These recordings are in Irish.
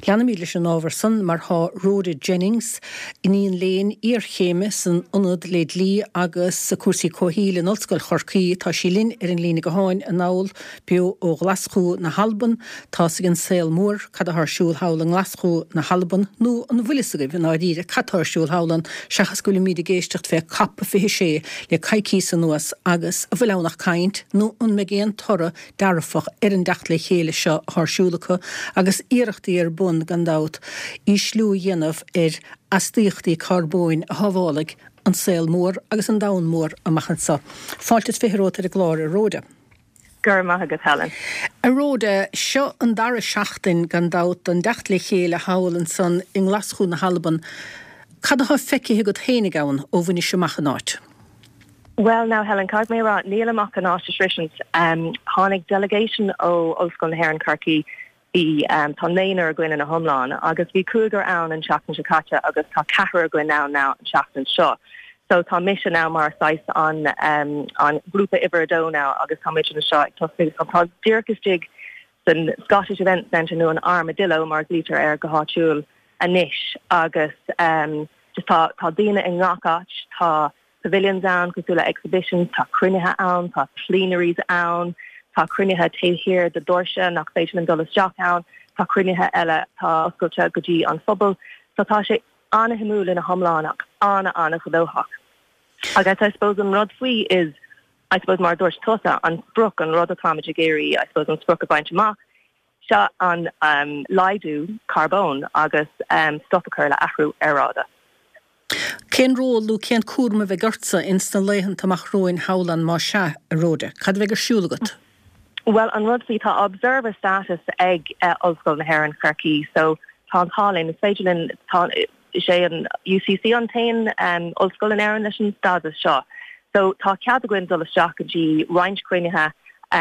Cheanna míle sin ábharsan mar há Rhoda Jennings iníon léon íorchéime san ionad le lí agus sa cuasaí comhíle an Ollscoil Chorcaí tá sí linn ar an lína go háin an náil beo ó Glasgow na Halban tá sa an saol mór cad a tharsúil hálan Glasgow na Halban nó an bhuilisagah in áíre cad tharsúil hálan seachas go míad géistecht fé cappa fi sé le caiicí san nuas agus a bhfuil nach caint nó an me géan torra darfach ar an dacht le chéile seo tharsúlacha agus iirechtaí ar bun gandát í slú dhéanamh ar astíochtaí carbóin a haválaigh an saol mór agus an dain mór a machchansa. Fáiltas fitheróta a glár a Rhoda. Gur maithagad Helen. A Rhoda, seo an dara seachtain gandát an dacht le chéile hálan san in Glasgow na Halban. Cad a ha feici go hénig ann ó bhaine se machanáit? Well, now Helen, card me ra Neil Machanáit Restrictions, hánig delegation ó Ollscoil na HÉireann Corcaí í tá néanaar a gcuin in a thomláin, agus bhí cúigear ann an seachtain se caite agus tá cethar a gcuin now an seachtain seo. So tá mise now mar sais an grúpa Iberdó now agus tá mise seo ag tosig tá dúrchas san Scottish Event Centre nó an Armadillo mar glítar ar go háitiúil a níis agus just tá daoine in ngacáit, tá pavilions ann, cosúla exhibitions, tá crunithe ann, tá plenaries ann, tá crunithe taobhthír de dorse nach féidir an dolas deach ann, tá crunithe eile tá oscailte go dtí an phobal, so tá sé anna himúil in a thomláánach, anna chudóthach. Agus I suppose an rud faoi is, I suppose mar dúirt tusa an spruc an rud atá géirí, I suppose an spruc a baint amach, se an laidú carbón agus stoppa le ahrú aráda. Cén rólú cén cuarma bheith gorsa instan leihan tamach roin hálan má se a Rhoda. Cad bheith gur siúlagat? Well, an rud faoi tá observer status ag Ollscoil na HÉireann Corcaí, so tá an tálinn, is féidirlinn sé an UCC an tain Ollscoil na HÉireann leis an status seo. So tá cead a gcuin dolas seach an dí roinnt crunithe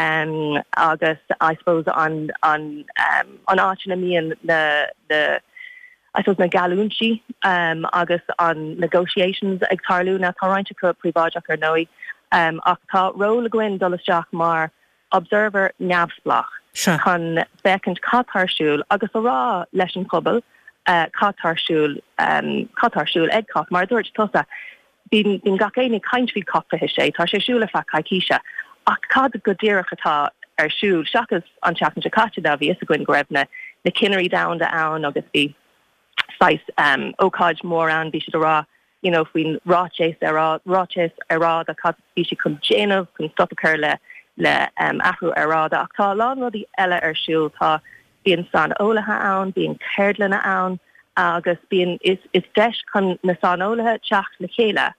agus I suppose an áitina míon the I suppose na galúnsi agus an negotiations ag tarlú na tá roinnt go príváideach ar nói ach tá ról a gcuin dolas seach mar observer neamhsplach chun becint catharsúil agus a rá leis an pobal catharsúil ag cat mar dúirt tusa bín gacéine caintví catfathe sé tá sé siúla fa caiiciise ach cad go ddíireach atá ar siúil seachas an seachtain se caite a bhí is a gcuin go raibh na cinnerí down ann agus bhí sais ócáid mór an bhí si a rá faoin ráchés arrád a cad bhí si chun déanamh chun stoppa chur le ahrú aráda ach tá lá rudí eile ar siúil tá bíon san ólathe ann, bíon céirdlanna ann agus bíon is deis chun na san ólathe teach le chéile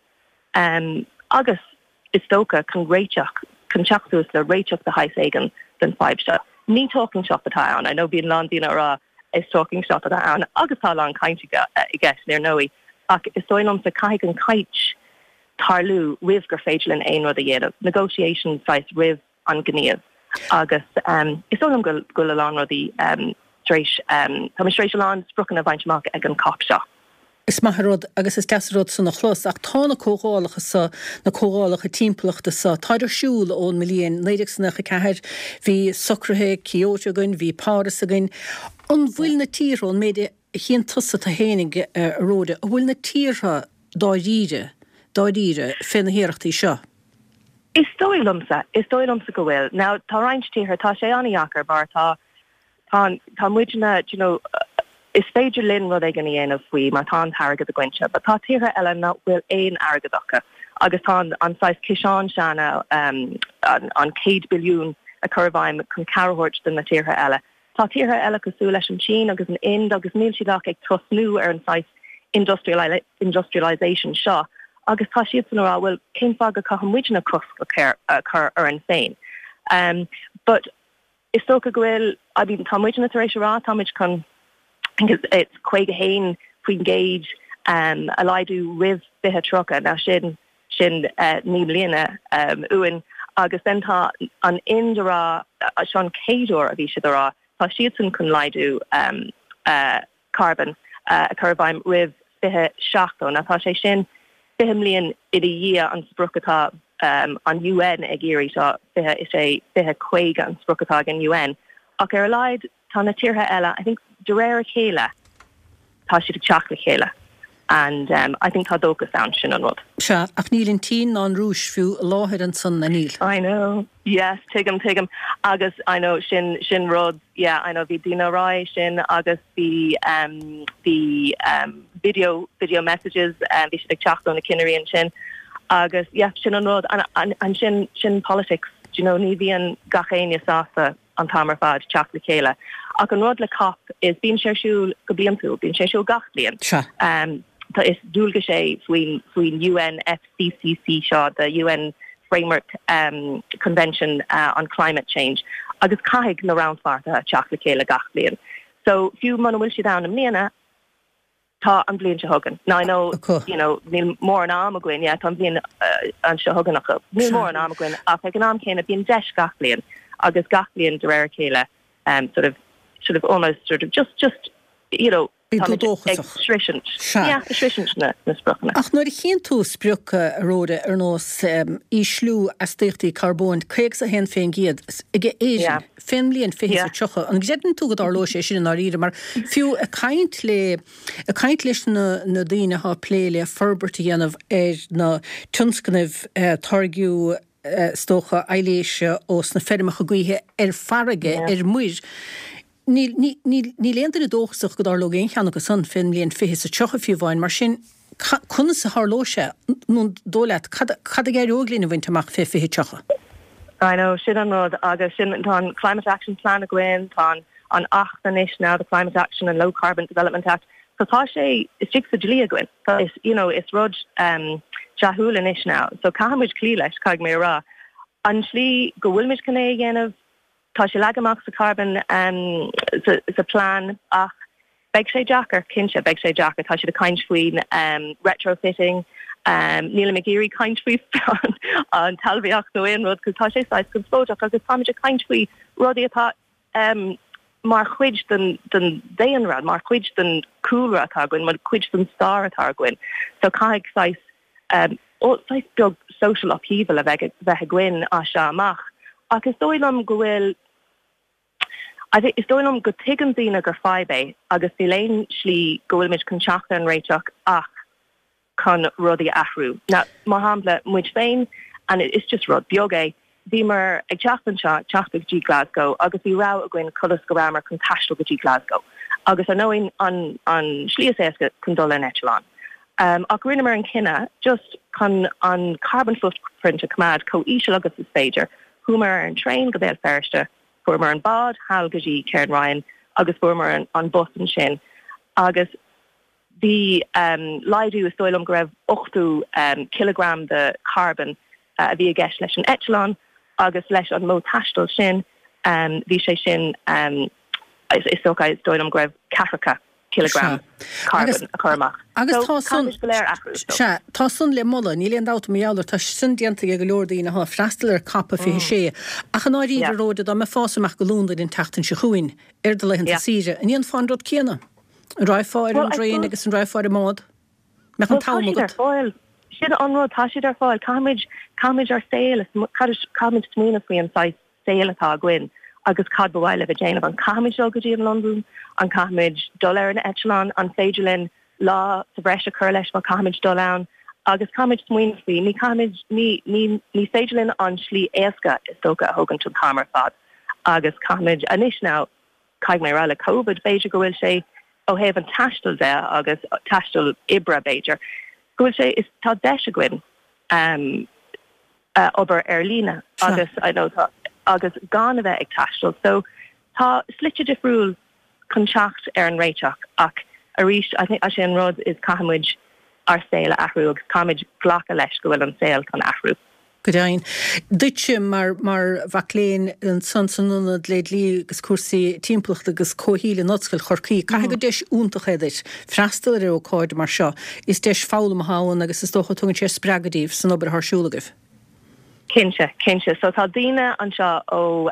agus is tóca chun réiteach chun teachús le réiteach de hais éigen den fáibse. Ní talking shop atá ann, I know bíon lá dína rá is talking shop atá ann agus tá lá caiinte i gceist níor nóí ach is dóilm sa caiig an cait tarlú rih gur féidirlinn aon rud a dhéanamh negotiations sais rih an gníomh agus is dóilm go le lá rudí tréis an sprucan a bhaintach ag an cap seo. Is maitharód agus is deasród san nach chlós ach tá na cógálacha sa na cógálacha timplachta sa táidir siúil ón million néidir san nach ceir hí Socrathe, Kyoto again, hí Paris again. An bhfuil na tíre an méide chéan tusa a hénig Rhoda, a bhfuil na tíre dáíre fin na héireachtaí seo. Is dóilmsa go bhfuil. Now tá reintíir tá sé aníachar bar tá muidena, is féidir linn rud ag an dhéanamh faoi mar tá hargad a gcuinte, but tá tíre eile ná bhfuil éon agadacha agus tá an sais ciseán seanna an 100 billiún a churbhaim chun carhairt den na tíre eile. Tá tíre eile cosú leis an China agus an Ind agus níl siad ag trosnú ar an sais industrialisation seo. Agus tá siad san rá bhfuil cén fág a cahamhuiidna cos go chur ar an féin. But is sto a gohfuil a bhín támuidna tar éis rá támuid chun it's quaig a hain faoin gauge a laidú rih bithe trocha ná sin ní bliana uan agus then tá an indará sean céadúir a bhí siad ará tá siad san chun laidú carbon a churbhaim rih bithe seachtain a tá sé sin bihimlíon i dhé an spruchatá an UN ag géirí seo bithe is é bithe quaig an spruchatá an UN ach ar laid na tíortha eile, I think de réir chéile tá siad ag teach le chéile. And I think tá dóchas an sin an rud. Se ach níl in tí ná rúis fiú láthir an san na níl. I know. Yes, tigam. Agus, I know, shin rods. Yeah, I know, the Dina Rai, shin, agus, the video messages, the shit chat on the Kinnery and shin. Agus, yeah, shin on rod, and shin politics, you know, Nivian Gachania Sasa, an Tamar Fad, Chak le Kayla. Ach an rod le cop is being Shershul Gabliantu, being Shershul Gachlian. Sure. So it's dúlga sé between UNFCCC Shaw, the UN Framework Convention on Climate Change. Agus caig na round farta teach le chéile gachblian. So few man will she down in Mena tá an blian se hugan. Now I know, you know, níl mór an am agwin, yeah, tá blian an se hugan ach níl mór an am agwin, ach ag an am céine bíon deis gachblian, agus gachblian de réir chéile, sort of almost just you know, Shrishant. Yeah, Shrishant na sprachna. Ach nuair chéan tú sprucha róda nós í slú a stíochtaí carbón céig sa hen féin giad ige éisian féin blion fihí sa tucha an gzedan tú go darló sé sin an áíre mar fiú a caint leis na daoine há pléile forbertí anamh na tunscanmh targiú stócha eiléise os na fermacha gaothe farige muir. Ní léantar dóchasach go darló géin cheanna go san fin líon fihí sa tucha fiú bháin mar sin chuna sa tharlóise nó dóleat cad a géir óglína bhaint amach fihí tucha. I know, sin an rud agus sin tá Climate Action Plan a gin, tá an 8 now, the Climate Action and Low Carbon Development Act. So tá sé is six a glia gin. So it's, you know, it's rud jahul in ish now. So cahamid clí leis caig mé rá. An slí go bhfuil mid canné dhéanamh tá sé legamach sa carbon sa plan ach beg sé jacker kinse beg sé jacker tá sé de kind faoin retrofitting Níl McGeary kind faoi an talbíach nó in rud cos tá sé sais go spóach agus tá a kind faoi rudí atá mar chuid den déanrad mar chuid den coolra atá gin mar chuid den star atá gin so caiig sais sais beg social upheaval a bheith gin a se amach agus dóilm go bhfuil I think is dóilm go tuigean daoine gur fáibé agus bhí léon slí go bhfuil mid chun teachta an réiteach ach chun rudí ahrú. Now mar hapla muid féin and it's just rud beag bhí mar ag teachtan seo teachta G Glasgow agus bhí rá a gin colas go bhar mar chun taistil go G Glasgow agus a knowing an slíos éasca chun dul in Echelon. Ach rinne mar an cinna just chun an carbon footprint a cumad co-ísio agus is féidir humor an train go bhéil ferste fuair an bad hall gotí Karen Ryan agus fuair an bus an sin agus the laidú is stoilm go raibh 8 kilogram de carbon a bhí a gceist leis an Echelon agus leis an mó taistil sin bhí sé sin is socha stoilm go raibh 4 kilogram carbon a chumach. Agus tá sun le molla ní leon dát méallar tá sin dianta go leordaí na freistal cappa fi sé a an áí róda a me fásamach go lúnda in tatan se chuin de le síre a íon fan rud céna ráifáir an dréin agus an ráifáir a mád me an támagad. Siad an rud tá siad ar fáil cáid ar saoil cáid smína faoi an sáid saoil atá gin agus cad bhhaile a déanamh an cáid jogadí in London an cáid dul ar an Echelon an féidirlinn lá sa bhreis a chur leis má cáid dul ann agus cáid smuoin faoi ní féidirlinn an slí éasca is tóga a thugann tú cámar fad agus cáid anis ná caiig mé rála COVID féidir go bhfuil sé ó héh an taistil de agus taistil ibre Beiidir. Gohfuil sé is tá deis a gin obair Lína agus agus gan a bheith ag taistil. So tá slite difriúil chun teacht ar an réiteach ach a ríist I think a sé an rud is cahamid ar saoil ahrú agus cahamid ghlacha leis go bhfuil an saoil chun ahrú. Godain. Duitse mar bhacléin an sansanúna léad lí agus cuasaí timplacht agus cóhíle nóscail chorcaí. Cai go deis úntaach éidir freistal ar ó cáid mar seo. Is deis fálam háin agus is dócha tungan sé spreagadíh san obair thsúlagah. Kinse. So tá daoine an seo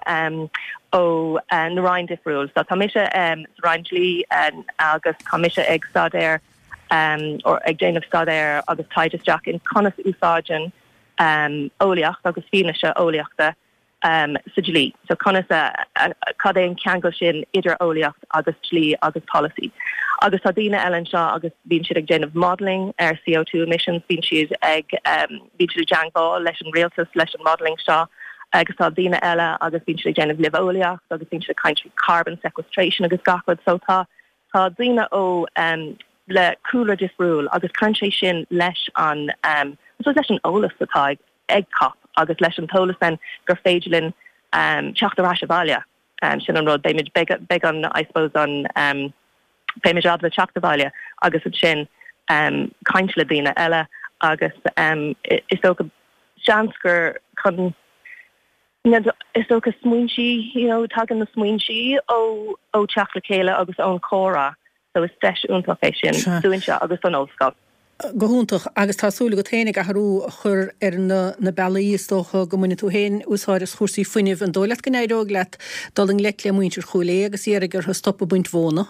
ó na Ryan difriúil. So tá mise Ryanlí agus tá mise ag stadéir or ag déanamh stadéir agus taidisteach in conas úsáidin óliacht agus fíne se óliachta Sijili. So Conasa Cadain Kango Shin Idra Oliacht August Chili August policy. August Adina Ellen Shaw August Bean Shid Gen of modelling CO2 emissions Bean Shid Egg Bean Shid Jang Ball Lesson Realtus Lesson modelling Shaw August Adina Ella August Bean Shid Gen of Live Oliacht August Bean Shid country carbon sequestration August Gachwood so ta Dina O le cooler disrule August country Shin Lesh on so Lesson Olaf the tag egg cop August Lesson Tolis then Garfagilin Chachta Rashavalya Shin on road they made big on I suppose on Payment of the Chachta Valya August Shin Kainchla Dina Ella August Isoka Shansker con Isoka Smoinchi, talking the Smoinchi o Chachla Kayla August on Cora so is Stesh Unprofession doing shot August on Olskop. Gohúntaach agus tásúla go ténig a harú chur na bailíostocha go muna tú héin úsáiris chósaí fuineh an dóileat go néireog leat doling le le muintir choulé agus iargur ha stoppa buint bhóna.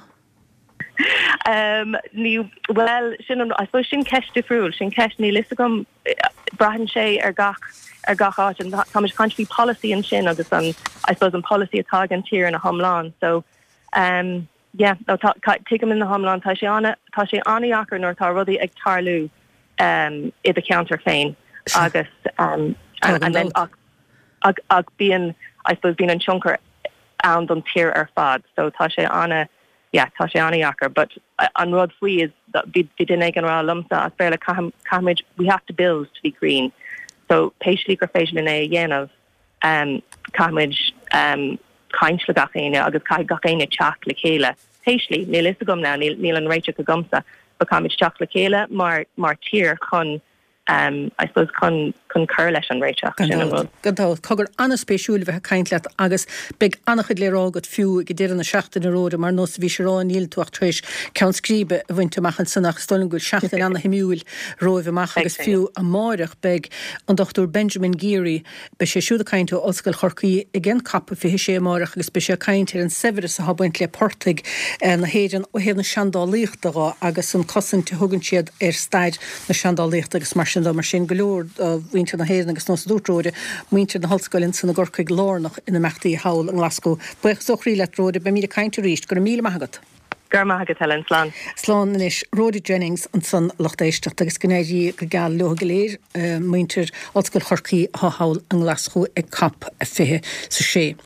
Well, I suppose sin ceist defriúil, sin ceist ní listagam brahan sé gach áit an táid country policy an sin agus an I suppose an policy atá an tír in a Homlán. So take him in the Homlán tá sé aniachar nor tá rudí ag tarlú I the counter féin agus and then ag bíon I suppose bíon an chunker an tír fad so tá sé ana tá sé aniachar but an rud faoi is that bhí duine ag an rá lumsa as fairla camid we have to build to be green so péislí gur féisil in é dhéanamh camid caint le gachéine agus cai gachéine teach le chéile péislí níl is gom ná níl an réite go gomsa ba camid teach le chéile mar tír chun I suppose chun cur leis an réiteach Gandá cogur anna spéisiúla bheith caint leat agus beag annachchud le rágad fiú go dtéir na seachtain na róda mar nos bhí sé rán níl tuach tríis ceann scríbe a bhainte machchan sanach stolan gúil seachtain anna himiúil róibh amach agus fiú a máireach beag an Dr. Benjamin Geary be sé siúda caint ó Ollscoil Chorcaí i gcén cappa fi sé máireach agus be sé caint ar an severas a habaint le portaigh na héidir ó héad na seandálaíochta agus an cosint thugann siad ar staid na seandálaíochta agus mar sin golóir víinte na héan agus nás dúróide muinte na Hallscoilinn san na gorcaig lárnach ina meachtaí hawl an Glasgow. Buich sochrí le róide be míle cainte ríist gur míle maigad. Gur maigad Helen Slán. Slán is Roddy Jennings an san lochtéisteach agus gnéidí go gal legaléir muintir Ollscoil Chorcaí ha hawl an Glasgow ag cap a fihe sa sé.